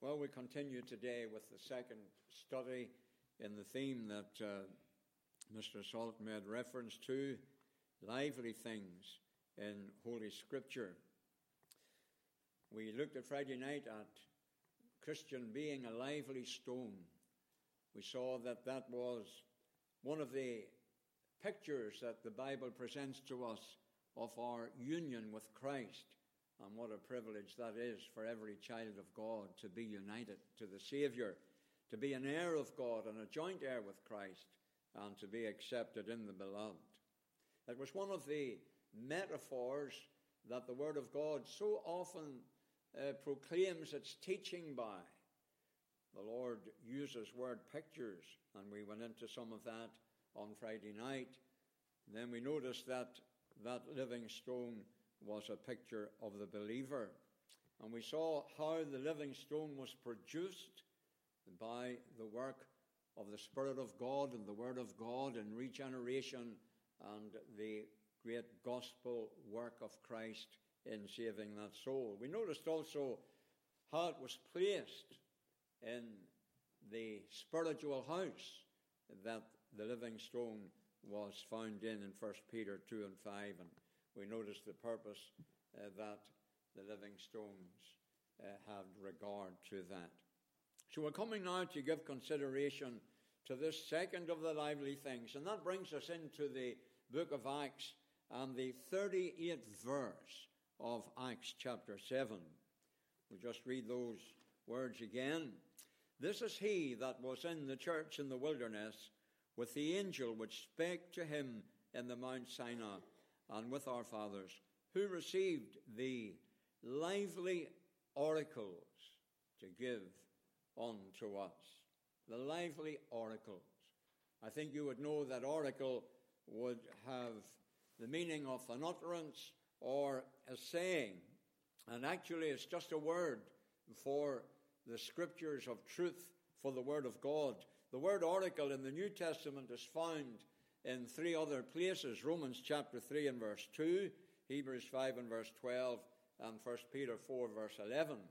Well, we continue today with the second study in the theme that Mr. Salt made reference to, lively things in Holy Scripture. We looked at Friday night at Christian being a lively stone. We saw that that was one of the pictures that the Bible presents to us of our union with Christ. And what a privilege that is for every child of God to be united to the Savior, to be an heir of God and a joint heir with Christ, and to be accepted in the beloved. It was one of the metaphors that the Word of God so often proclaims its teaching by. The Lord uses word pictures, and we went into some of that on Friday night. And then we noticed that that living stone was a picture of the believer. And we saw how the living stone was produced by the work of the Spirit of God and the Word of God in regeneration and the great gospel work of Christ in saving that soul. We noticed also how it was placed in the spiritual house that the living stone was found in 1 Peter 2 and 5, and we noticed the purpose that the living stones had regard to that. So we're coming now to give consideration to this second of the lively things, and that brings us into the book of Acts and the 38th verse of Acts chapter 7. We'll just read those words again. This is he that was in the church in the wilderness with the angel which spake to him in the Mount Sinai, and with our fathers, who received the lively oracles to give unto us. The lively oracles. I think you would know that oracle would have the meaning of an utterance or a saying. And actually it's just a word for the scriptures of truth, for the word of God. The word oracle in the New Testament is found in three other places: Romans chapter 3 and verse 2, Hebrews 5 and verse 12, and 1 Peter 4 verse 11.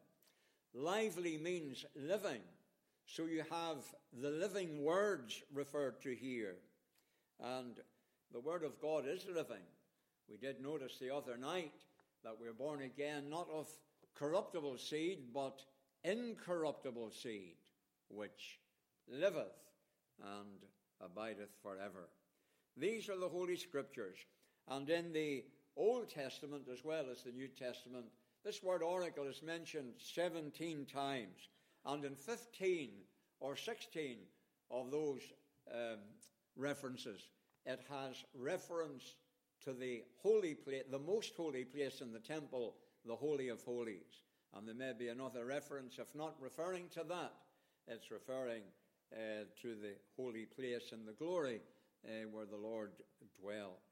Lively means living. So you have the living words referred to here. And the word of God is living. We did notice the other night that we're born again not of corruptible seed, but incorruptible seed, which liveth and abideth forever. These are the Holy Scriptures. And in the Old Testament as well as the New Testament, this word oracle is mentioned 17 times. And in 15 or 16 of those references, it has reference to the holy place, the most holy place in the temple, the Holy of Holies. And there may be another reference, if not referring to that, it's referring to the holy place in the glory where the Lord dwells.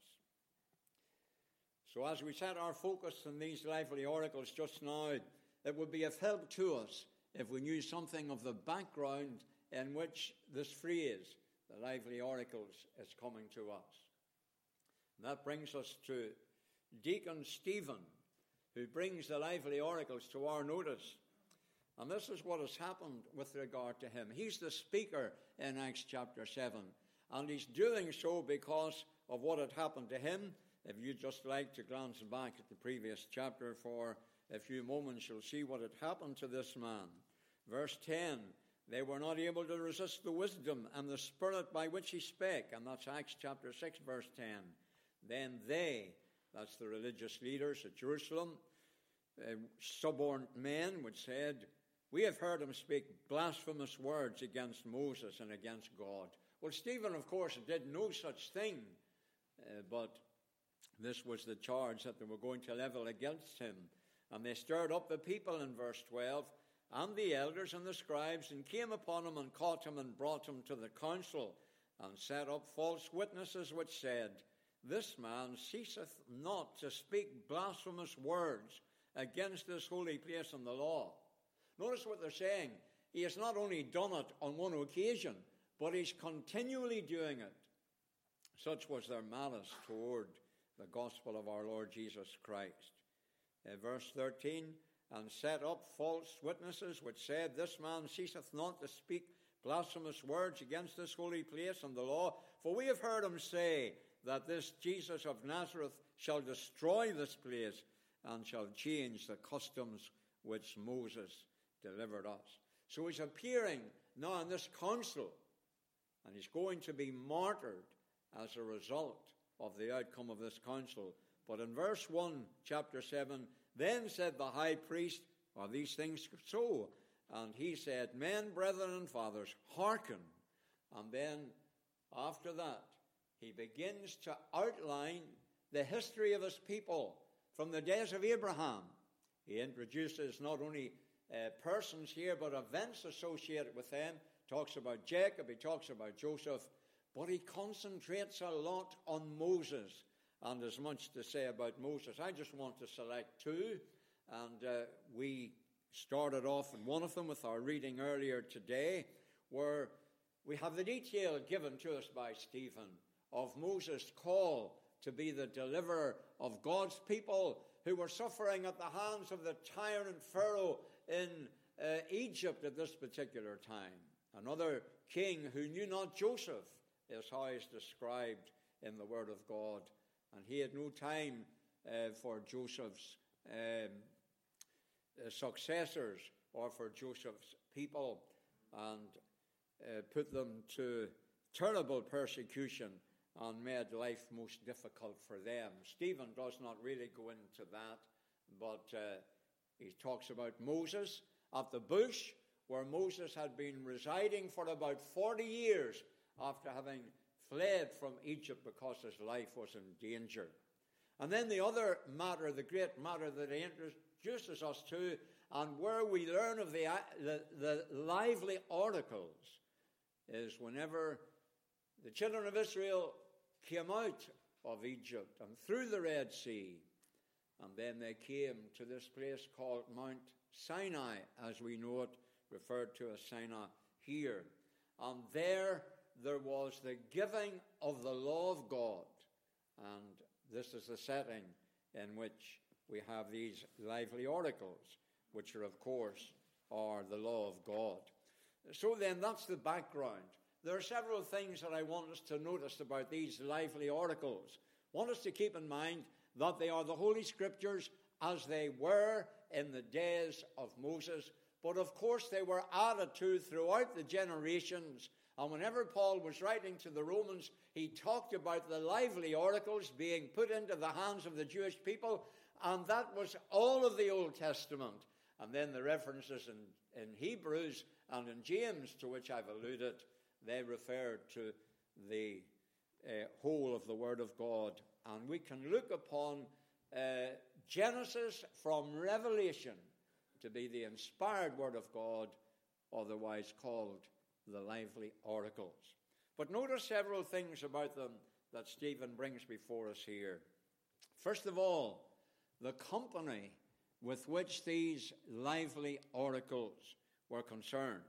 So as we set our focus on these lively oracles just now, it would be of help to us if we knew something of the background in which this phrase, the lively oracles, is coming to us. And that brings us to Deacon Stephen, who brings the lively oracles to our notice. And this is what has happened with regard to him. He's the speaker in Acts chapter 7. And he's doing so because of what had happened to him. If you'd just like to glance back at the previous chapter for a few moments, you'll see what had happened to this man. Verse 10, they were not able to resist the wisdom and the spirit by which he spake. And that's Acts chapter 6, verse 10. Then they, that's the religious leaders at Jerusalem, suborned men, which said, we have heard him speak blasphemous words against Moses and against God. Well, Stephen, of course, did no such thing, but this was the charge that they were going to level against him. And they stirred up the people in verse 12, and the elders and the scribes, and came upon him and caught him and brought him to the council, and set up false witnesses which said, this man ceaseth not to speak blasphemous words against this holy place and the law. Notice what they're saying. He has not only done it on one occasion, but he's continually doing it. Such was their malice toward the gospel of our Lord Jesus Christ. Verse 13, and set up false witnesses, which said, This man ceaseth not to speak blasphemous words against this holy place and the law. For we have heard him say that this Jesus of Nazareth shall destroy this place and shall change the customs which Moses delivered us. So he's appearing now in this council, and he's going to be martyred as a result of the outcome of this council. But in verse 1, chapter 7, then said the high priest, Are these things so? And he said, Men, brethren, and fathers, hearken. And then, after that, he begins to outline the history of his people from the days of Abraham. He introduces not only persons here, but events associated with them. Talks about Jacob, he talks about Joseph, but he concentrates a lot on Moses, and there's much to say about Moses. I just want to select two, and we started off in one of them with our reading earlier today, where we have the detail given to us by Stephen of Moses' call to be the deliverer of God's people who were suffering at the hands of the tyrant Pharaoh in Egypt at this particular time. Another king who knew not Joseph is how he's described in the Word of God. And he had no time for Joseph's successors or for Joseph's people, and put them to terrible persecution and made life most difficult for them. Stephen does not really go into that, but he talks about Moses at the bush, where Moses had been residing for about 40 years after having fled from Egypt because his life was in danger. And then the other matter, the great matter that he introduces us to, and where we learn of the lively oracles, is whenever the children of Israel came out of Egypt and through the Red Sea, and then they came to this place called Mount Sinai, as we know it, referred to as Sinai here. And there was the giving of the law of God. And this is the setting in which we have these lively oracles, which are, of course, are the law of God. So then, that's the background. There are several things that I want us to notice about these lively oracles. I want us to keep in mind that they are the Holy Scriptures as they were in the days of Moses, but of course they were added to throughout the generations. And whenever Paul was writing to the Romans, he talked about the lively oracles being put into the hands of the Jewish people, and that was all of the Old Testament. And then the references in Hebrews and in James, to which I've alluded, they refer to the whole of the Word of God. And we can look upon Genesis from Revelation to be the inspired Word of God, otherwise called the lively oracles. But notice several things about them that Stephen brings before us here. First of all, the company with which these lively oracles were concerned.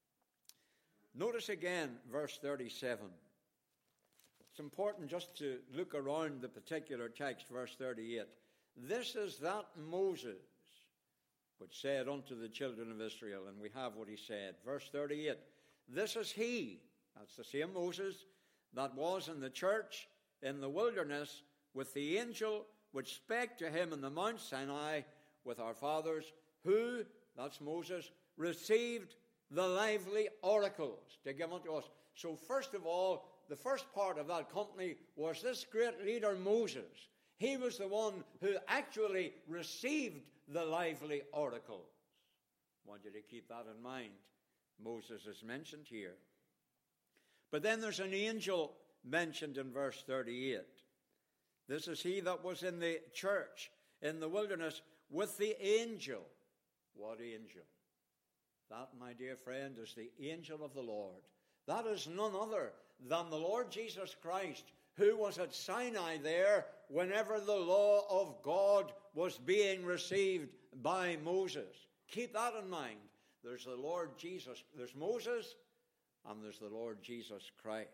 Notice again verse 37. It's important just to look around the particular text, verse 38. This is that Moses which said unto the children of Israel, and we have what he said. Verse 38, this is he, that's the same Moses, that was in the church in the wilderness with the angel which spake to him in the Mount Sinai with our fathers, who, that's Moses, received the lively oracles to give unto us. So first of all, the first part of that company was this great leader Moses. He was the one who actually received the lively oracles. I want you to keep that in mind. Moses is mentioned here. But then there's an angel mentioned in verse 38. This is he that was in the church in the wilderness with the angel. What angel? That, my dear friend, is the angel of the Lord. That is none other than the Lord Jesus Christ, who was at Sinai there whenever the law of God was being received by Moses. Keep that in mind. There's the Lord Jesus. There's Moses, and there's the Lord Jesus Christ.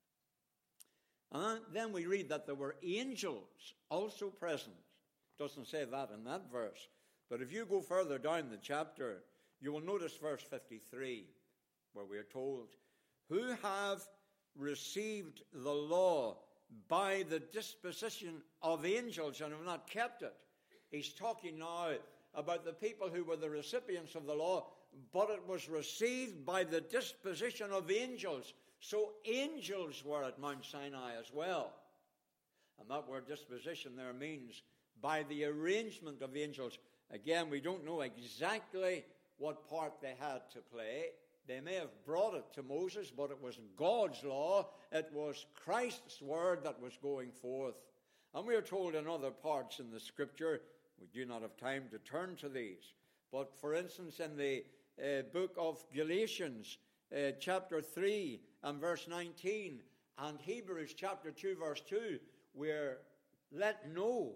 And then we read that there were angels also present. It doesn't say that in that verse, But if you go further down the chapter, you will notice verse 53, where we are told, who have received the law by the disposition of angels and have not kept it. He's talking now about the people who were the recipients of the law, but it was received by the disposition of angels. So angels were at Mount Sinai as well. And that word disposition there means by the arrangement of angels. Again, we don't know exactly what part they had to play. They may have brought it to Moses, but it wasn't God's law. It was Christ's word that was going forth. And we are told in other parts in the Scripture, we do not have time to turn to these, but for instance in the book of Galatians, chapter 3 and verse 19, and Hebrews chapter 2 verse 2, we're let know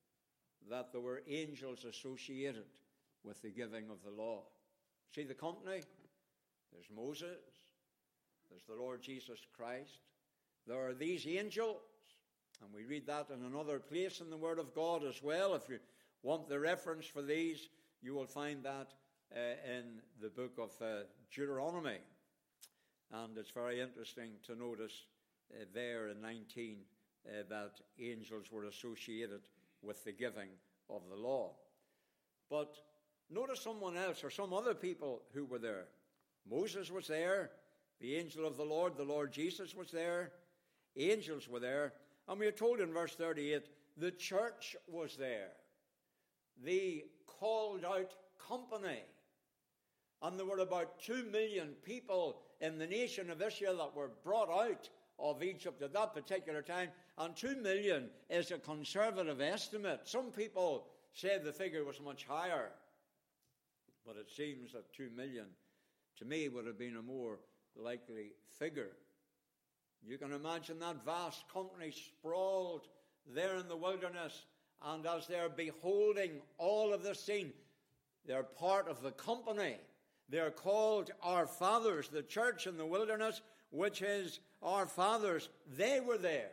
that there were angels associated with the giving of the law. See the company? There's Moses. There's the Lord Jesus Christ. There are these angels. And we read that in another place in the Word of God as well. If you want the reference for these, you will find that in the book of Deuteronomy. And it's very interesting to notice there in 19 that angels were associated with the giving of the law. But notice someone else or some other people who were there. Moses was there. The angel of the Lord Jesus was there. Angels were there. And we are told in verse 38, the church was there. The called out company. And there were about 2 million people in the nation of Israel that were brought out of Egypt at that particular time. And 2 million is a conservative estimate. Some people say the figure was much higher. But it seems that 2 million, to me, would have been a more likely figure. You can imagine that vast company sprawled there in the wilderness, and as they're beholding all of this scene, they're part of the company. They're called our fathers, the church in the wilderness, which is our fathers. They were there.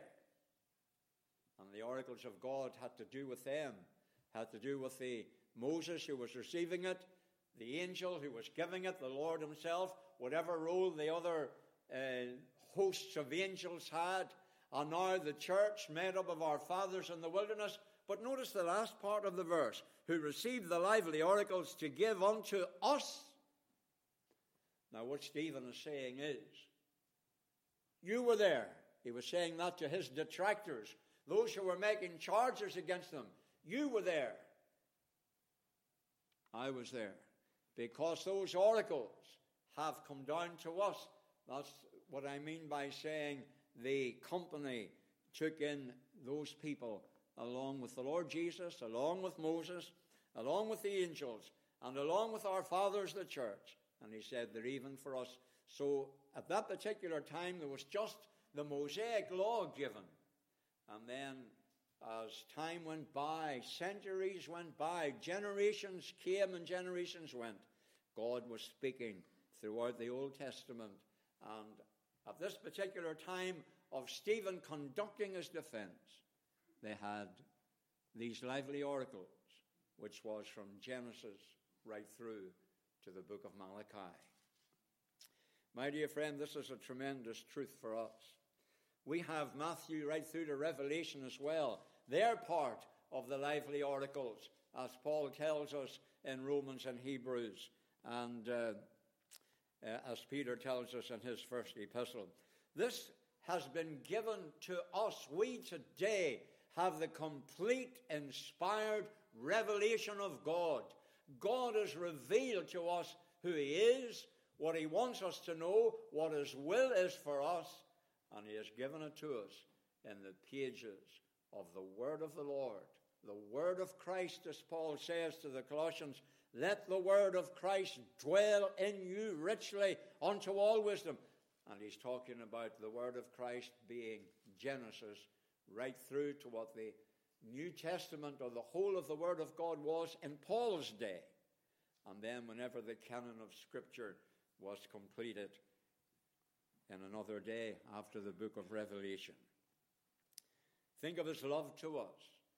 And the oracles of God had to do with them, had to do with the Moses who was receiving it, the angel who was giving it, the Lord himself, whatever role the other hosts of angels had, and now the church made up of our fathers in the wilderness. But notice the last part of the verse, who received the lively oracles to give unto us. Now what Stephen is saying is, you were there. He was saying that to his detractors, those who were making charges against them. You were there. I was there. Because those oracles have come down to us. That's what I mean by saying the company took in those people along with the Lord Jesus, along with Moses, along with the angels, and along with our fathers, the church. And he said they're even for us. So at that particular time, there was just the Mosaic law given. And then as time went by, centuries went by, generations came and generations went, God was speaking throughout the Old Testament. And at this particular time of Stephen conducting his defense, they had these lively oracles, which was from Genesis right through to the book of Malachi. My dear friend, this is a tremendous truth for us. We have Matthew right through to Revelation as well. They're part of the lively oracles, as Paul tells us in Romans and Hebrews, and as Peter tells us in his first epistle. This has been given to us. We today have the complete, inspired revelation of God. God has revealed to us who he is, what he wants us to know, what his will is for us, and he has given it to us in the pages of the word of the Lord, the word of Christ, as Paul says to the Colossians, let the word of Christ dwell in you richly unto all wisdom. And he's talking about the word of Christ being Genesis right through to what the New Testament or the whole of the word of God was in Paul's day. And then whenever the canon of Scripture was completed in another day after the book of Revelation. Think of his love to us.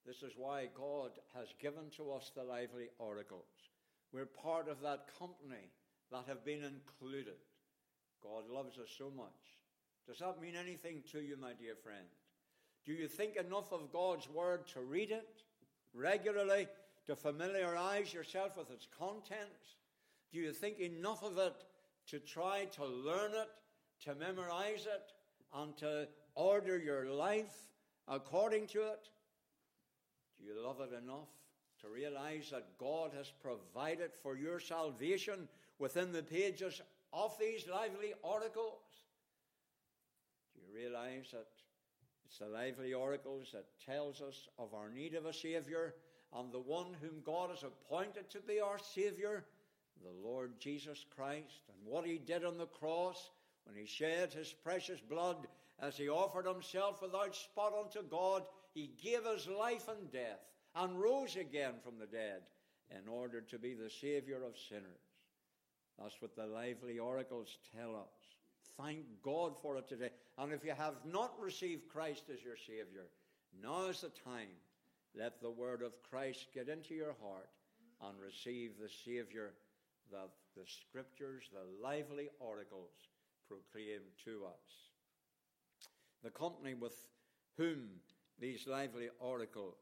This is why God has given to us the lively oracles. We're part of that company that have been included. God loves us so much. Does that mean anything to you, my dear friend? Do you think enough of God's word to read it regularly, to familiarize yourself with its contents? Do you think enough of it to try to learn it, to memorize it, and to order your life according to it? Do you love it enough to realize that God has provided for your salvation within the pages of these lively oracles? Do you realize that it's the lively oracles that tells us of our need of a Savior, and the one whom God has appointed to be our Savior, the Lord Jesus Christ, and what he did on the cross when he shed his precious blood as he offered himself without spot unto God? He gave his life and death and rose again from the dead in order to be the Savior of sinners. That's what the lively oracles tell us. Thank God for it today. And if you have not received Christ as your Savior, now is the time. Let the word of Christ get into your heart and receive the Savior that the Scriptures, the lively oracles, proclaim to us. The company with whom these lively oracles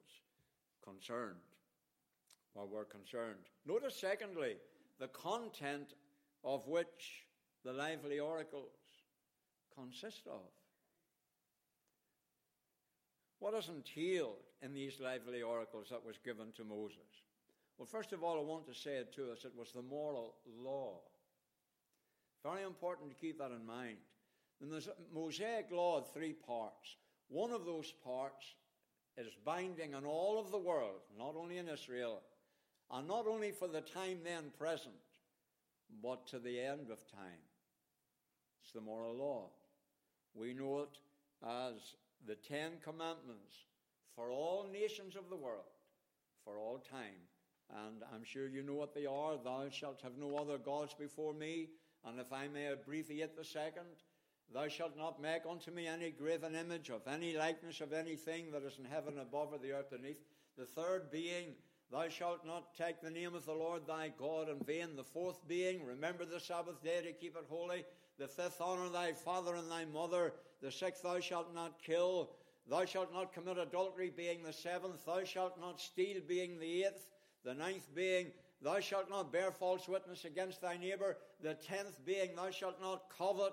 were concerned. Notice, secondly, the content of which the lively oracles consist of. What is entailed in these lively oracles that was given to Moses? Well, first of all, I want to say it to us, it was the moral law. Very important to keep that in mind. The Mosaic law had 3 parts. One of those parts is binding on all of the world, not only in Israel, and not only for the time then present, but to the end of time. It's the moral law. We know it as the 10 Commandments for all nations of the world, for all time. And I'm sure you know what they are. Thou shalt have no other gods before me. And if I may abbreviate the second, thou shalt not make unto me any graven image of any likeness of anything that is in heaven above or the earth beneath. The third being, thou shalt not take the name of the Lord thy God in vain. The fourth being, remember the Sabbath day to keep it holy. The fifth, honor thy father and thy mother. The sixth, thou shalt not kill. Thou shalt not commit adultery, being the seventh. Thou shalt not steal, being the eighth. The ninth being, thou shalt not bear false witness against thy neighbor. The 10th being, thou shalt not covet.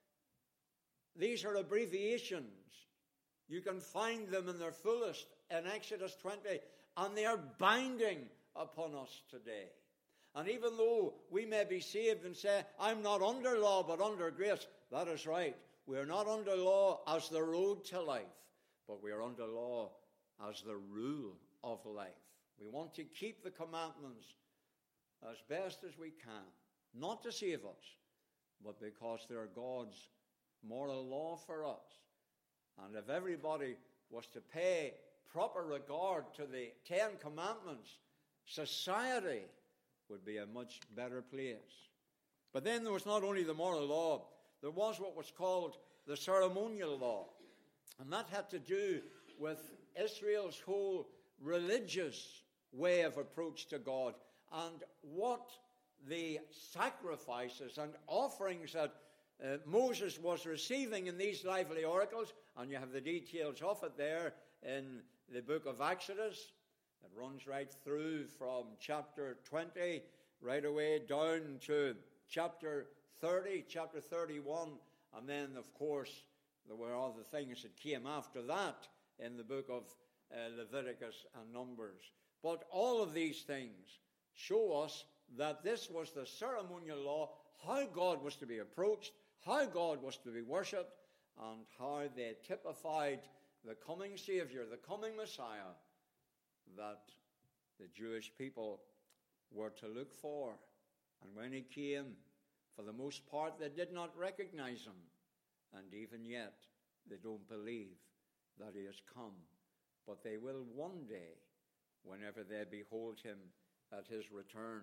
These are abbreviations. You can find them in their fullest in Exodus 20, and they are binding upon us today. And even though we may be saved and say, I'm not under law but under grace, that is right. We are not under law as the road to life, but we are under law as the rule of life. We want to keep the commandments as best as we can, not to save us, but because they're God's moral law for us. And if everybody was to pay proper regard to the 10 Commandments, society would be a much better place. But then there was not only the moral law, there was what was called the ceremonial law. And that had to do with Israel's whole religious way of approach to God, and what the sacrifices and offerings that Moses was receiving in these lively oracles, and you have the details of it there in the book of Exodus. It runs right through from chapter 20 right away down to chapter 30, chapter 31, and then, of course, there were other things that came after that in the book of Leviticus and Numbers. But all of these things show us that this was the ceremonial law, how God was to be approached, how God was to be worshipped, and how they typified the coming Savior, the coming Messiah, that the Jewish people were to look for. And when he came, for the most part, they did not recognize him. And even yet, they don't believe that he has come. But they will one day, whenever they behold him at his return.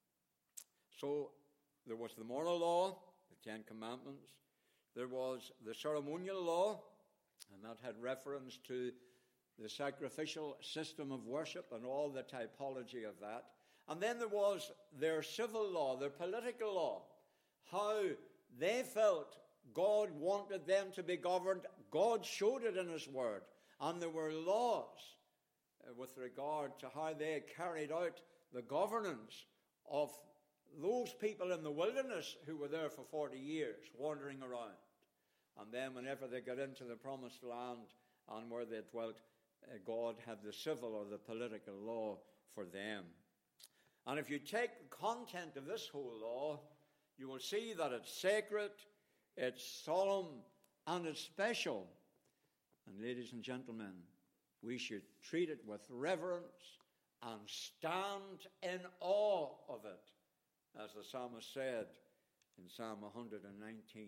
So there was the moral law, the 10 Commandments. There was the ceremonial law, and that had reference to the sacrificial system of worship and all the typology of that. And then there was their civil law, their political law, how they felt God wanted them to be governed. God showed it in His Word. And there were laws with regard to how they carried out the governance of those people in the wilderness who were there for 40 years, wandering around. And then whenever they got into the promised land and where they dwelt, God had the civil or the political law for them. And if you take the content of this whole law, you will see that it's sacred, it's solemn, and it's special. And ladies and gentlemen, we should treat it with reverence and stand in awe of it, as the psalmist said in Psalm 119.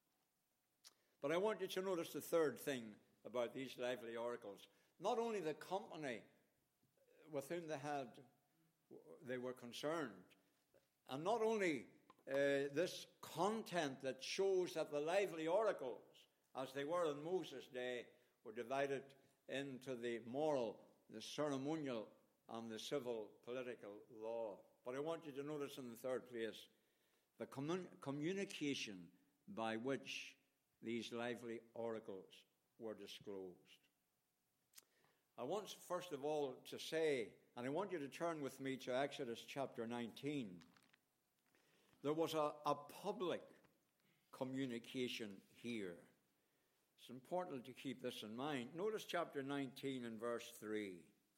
But I want you to notice the third thing about these lively oracles. Not only the company with whom they were concerned, and not only this content that shows that the lively oracles, as they were in Moses' day, were divided into the moral, the ceremonial, and the civil political law. But I want you to notice in the third place the communication by which these lively oracles were disclosed. I want first of all to say, and I want you to turn with me to Exodus chapter 19. There was a public communication here. It's important to keep this in mind. Notice chapter 19 and verse 3.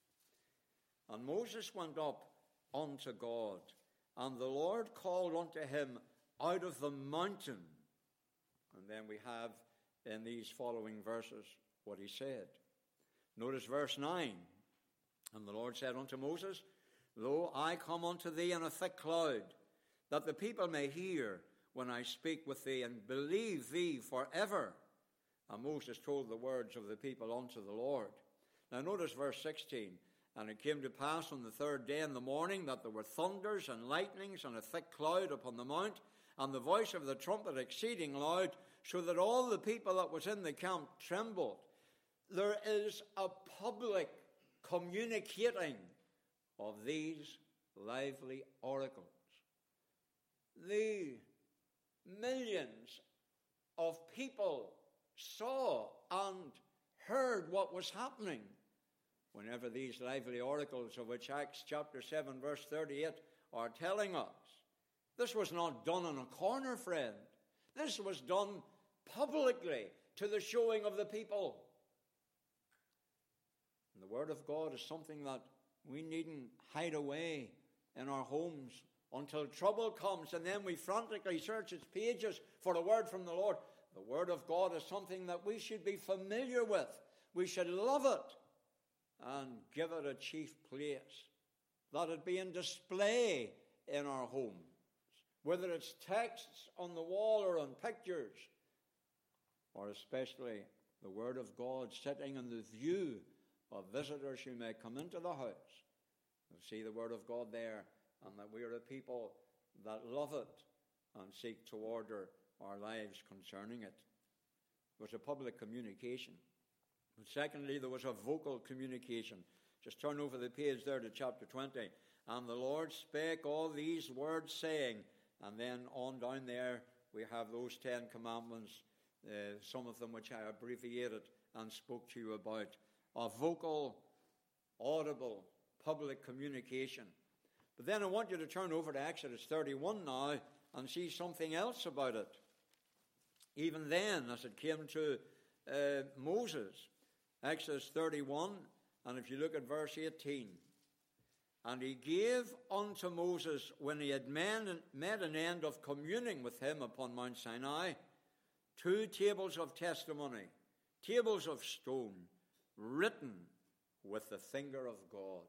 And Moses went up unto God, and the Lord called unto him out of the mountain. And then we have in these following verses what he said. Notice verse 9. And the Lord said unto Moses, Lo, I come unto thee in a thick cloud, that the people may hear when I speak with thee, and believe thee forever. And Moses told the words of the people unto the Lord. Now notice verse 16. And it came to pass on the third day in the morning that there were thunders and lightnings and a thick cloud upon the mount, and the voice of the trumpet exceeding loud, so that all the people that was in the camp trembled. There is a public communicating of these lively oracles. The millions of people saw and heard what was happening whenever these lively oracles, of which Acts chapter 7 verse 38 are telling us. This was not done in a corner, friend. This was done publicly to the showing of the people. And the Word of God is something that we needn't hide away in our homes until trouble comes, and then we frantically search its pages for a word from the Lord. The Word of God is something that we should be familiar with. We should love it and give it a chief place. Let it be in display in our homes, whether it's texts on the wall or on pictures, or especially the Word of God sitting in the view of visitors who may come into the house. You'll see the Word of God there, and that we are a people that love it and seek to order our lives concerning it. It was a public communication. But secondly, there was a vocal communication. Just turn over the page there to chapter 20. And the Lord spake all these words, saying, and then on down there we have those 10 commandments, some of them which I abbreviated and spoke to you about. A vocal, audible, public communication. But then I want you to turn over to Exodus 31 now and see something else about it. Even then, as it came to Moses, Exodus 31, and if you look at verse 18, and he gave unto Moses, when he had made an end of communing with him upon Mount Sinai, 2 tables of testimony, tables of stone, written with the finger of God.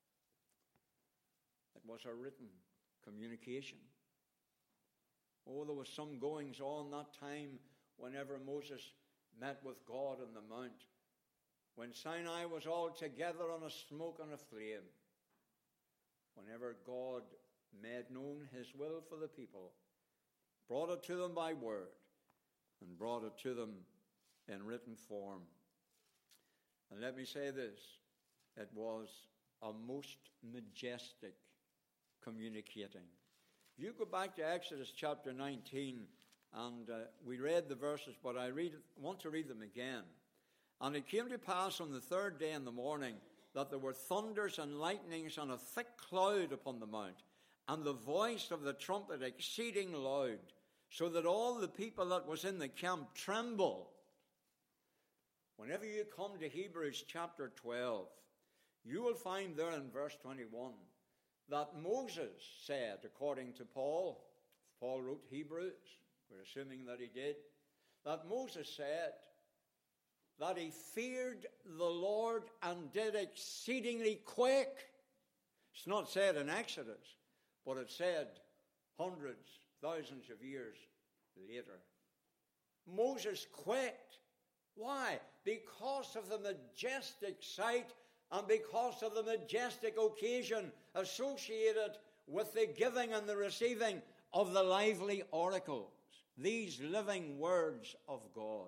It was a written communication. Oh, there was some goings on that time whenever Moses met with God on the mount, when Sinai was all together on a smoke and a flame, whenever God made known his will for the people, brought it to them by word, and brought it to them in written form. And let me say this, it was a most majestic communicating. If you go back to Exodus chapter 19, and we read the verses, but I want to read them again. And it came to pass on the third day in the morning that there were thunders and lightnings and a thick cloud upon the mount, and the voice of the trumpet exceeding loud, so that all the people that was in the camp trembled. Whenever you come to Hebrews chapter 12, you will find there in verse 21 that Moses said, according to Paul wrote Hebrews, we're assuming that he did, that Moses said that he feared the Lord and did exceedingly quake. It's not said in Exodus, but it's said hundreds, thousands of years later. Moses quaked. Why? Because of the majestic sight and because of the majestic occasion associated with the giving and the receiving of the lively oracles, these living words of God.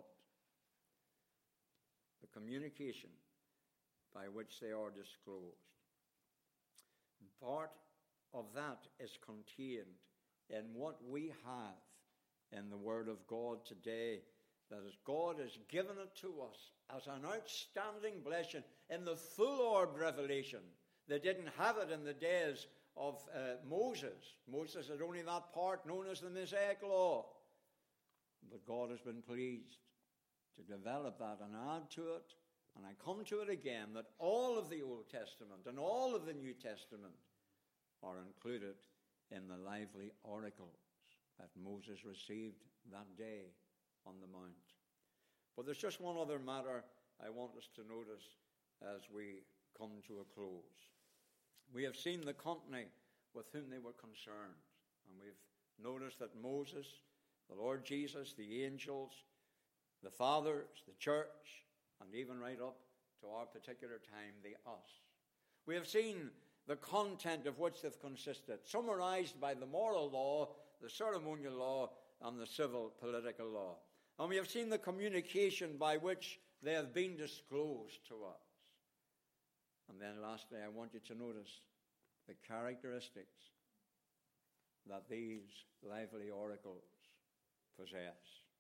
The communication by which they are disclosed. Part of that is contained in what we have in the Word of God today, that as God has given it to us as an outstanding blessing in the full-orbed revelation. They didn't have it in the days of Moses. Moses had only that part known as the Mosaic Law. But God has been pleased to develop that and add to it. And I come to it again, that all of the Old Testament and all of the New Testament are included in the lively oracles that Moses received that day on the mount. But there's just one other matter I want us to notice as we come to a close. We have seen the company with whom they were concerned. And we've noticed that Moses, the Lord Jesus, the angels, the fathers, the church, and even right up to our particular time, the us. We have seen the content of which they've consisted, summarized by the moral law, the ceremonial law, and the civil political law. And we have seen the communication by which they have been disclosed to us. And then lastly, I want you to notice the characteristics that these lively oracles possess.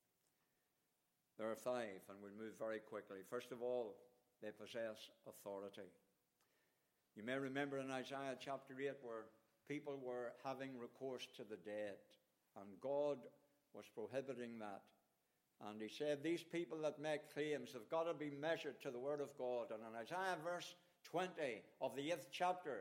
There are 5, and we'll move very quickly. First of all, they possess authority. You may remember in Isaiah chapter 8 where people were having recourse to the dead, and God was prohibiting that. And he said, these people that make claims have got to be measured to the word of God. And in Isaiah verse 20 of the 8th chapter,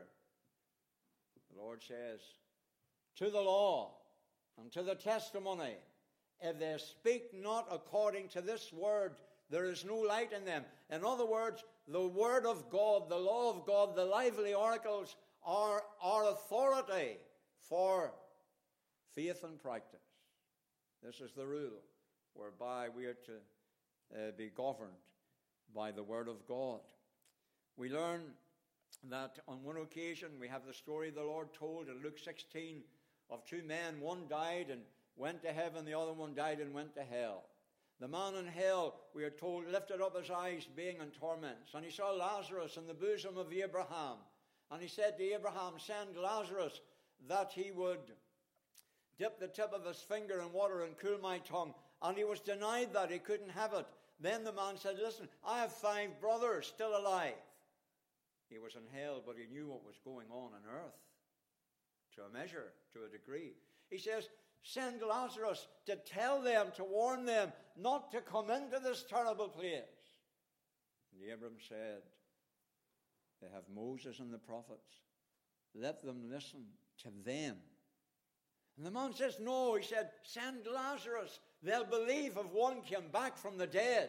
the Lord says, to the law and to the testimony, if they speak not according to this word, there is no light in them. In other words, the word of God, the law of God, the lively oracles are our authority for faith and practice. This is the rule whereby we are to be governed by the word of God. We learn that on one occasion, we have the story the Lord told in Luke 16 of 2 men. One died and went to heaven, the other one died and went to hell. The man in hell, we are told, lifted up his eyes, being in torments, and he saw Lazarus in the bosom of Abraham. And he said to Abraham, send Lazarus that he would dip the tip of his finger in water and cool my tongue. And he was denied that. He couldn't have it. Then the man said, listen, I have 5 brothers still alive. He was in hell, but he knew what was going on earth to a measure, to a degree. He says, send Lazarus to tell them, to warn them not to come into this terrible place. And Abraham said, they have Moses and the prophets. Let them listen to them. And the man says, no. He said, send Lazarus. They'll believe if one came back from the dead.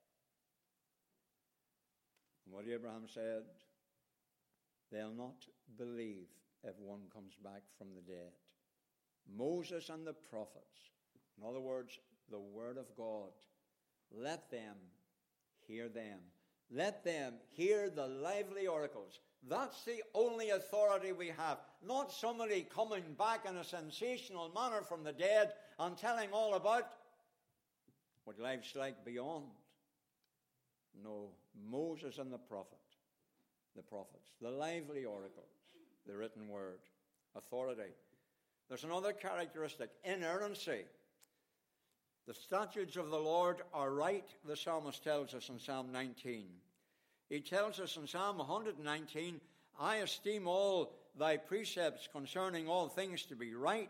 And what Abraham said, they'll not believe if one comes back from the dead. Moses and the prophets, in other words, the word of God, let them hear them. Let them hear the lively oracles. That's the only authority we have. Not somebody coming back in a sensational manner from the dead and telling all about what life's like beyond. No, Moses and the prophets, the lively oracles, the written word, authority. There's another characteristic, inerrancy. The statutes of the Lord are right, the psalmist tells us in Psalm 19. He tells us in Psalm 119, I esteem all thy precepts concerning all things to be right.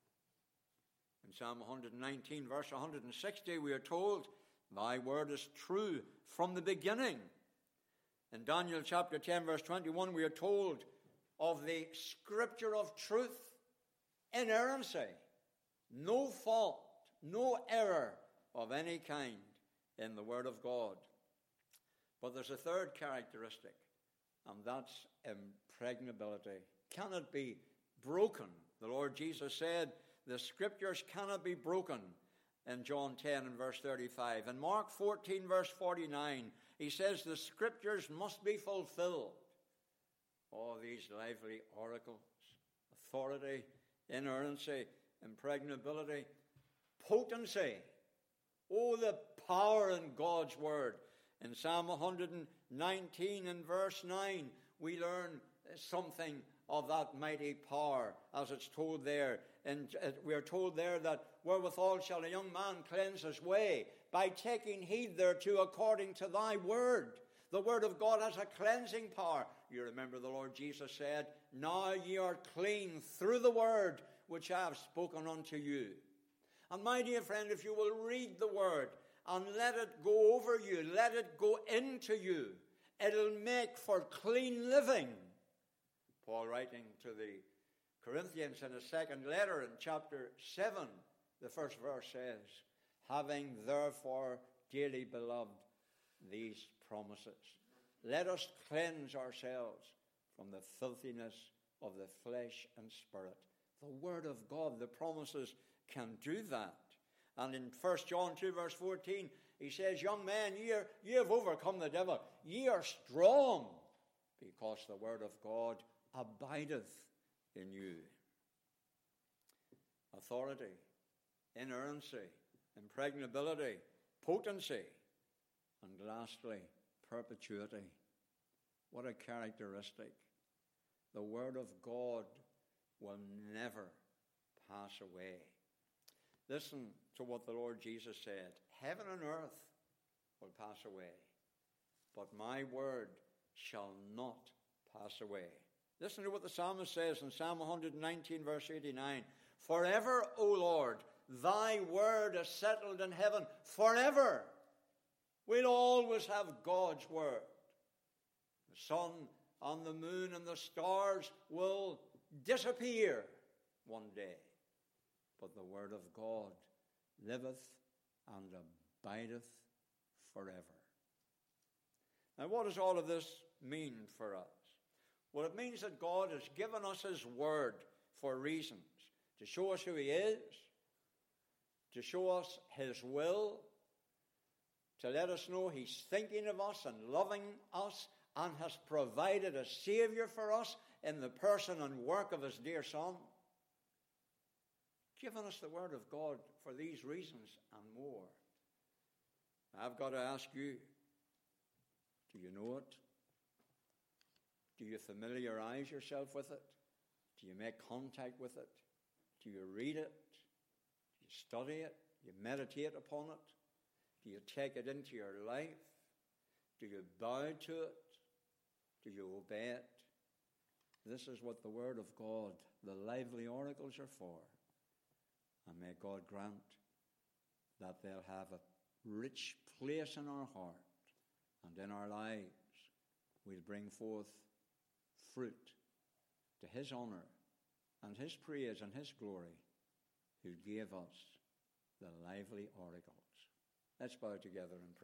In Psalm 119, verse 160, we are told, thy word is true from the beginning. In Daniel chapter 10, verse 21, we are told of the scripture of truth, inerrancy, no fault, no error of any kind in the word of God. But there's a third characteristic, and that's impregnability. Cannot be broken. The Lord Jesus said, the scriptures cannot be broken in John 10 and verse 35. In Mark 14, verse 49, he says the scriptures must be fulfilled. All these lively oracles, authority, inerrancy, impregnability, potency. Oh, the power in God's word. In Psalm 119 and verse 9, we learn something of that mighty power, as it's told there. And we are told there that wherewithal shall a young man cleanse his way? By taking heed thereto according to thy word. The word of God has a cleansing power. You remember the Lord Jesus said, now ye are clean through the word which I have spoken unto you. And my dear friend, if you will read the word and let it go over you, let it go into you, it'll make for clean living. Paul, writing to the Corinthians in his second letter in chapter 7, the first verse says, having therefore, dearly beloved, these promises, let us cleanse ourselves from the filthiness of the flesh and spirit. The word of God, the promises, can do that. And in 1 John 2 verse 14, he says, young men, ye have overcome the devil. Ye are strong, because the word of God abideth in you. Authority, inerrancy, impregnability, potency, and lastly, perpetuity. What a characteristic. The word of God will never pass away. Listen to what the Lord Jesus said. Heaven and earth will pass away, but my word shall not pass away. Listen to what the psalmist says in Psalm 119, verse 89. Forever, O Lord, thy word is settled in heaven. Forever. We'll always have God's word. The sun and the moon and the stars will disappear one day. But the word of God liveth and abideth forever. Now, what does all of this mean for us? Well, it means that God has given us his word for reasons. To show us who he is, to show us his will, to let us know he's thinking of us and loving us, and has provided a Savior for us in the person and work of his dear Son. Given us the word of God for these reasons and more. I've got to ask you, do you know it? Do you familiarize yourself with it? Do you make contact with it? Do you read it? Do you study it? Do you meditate upon it? Do you take it into your life? Do you bow to it? Do you obey it? This is what the word of God, the lively oracles, are for. And may God grant that they'll have a rich place in our heart and in our lives. We'll bring forth fruit to his honor and his praise and his glory, who gave us the lively oracles. Let's bow together and pray.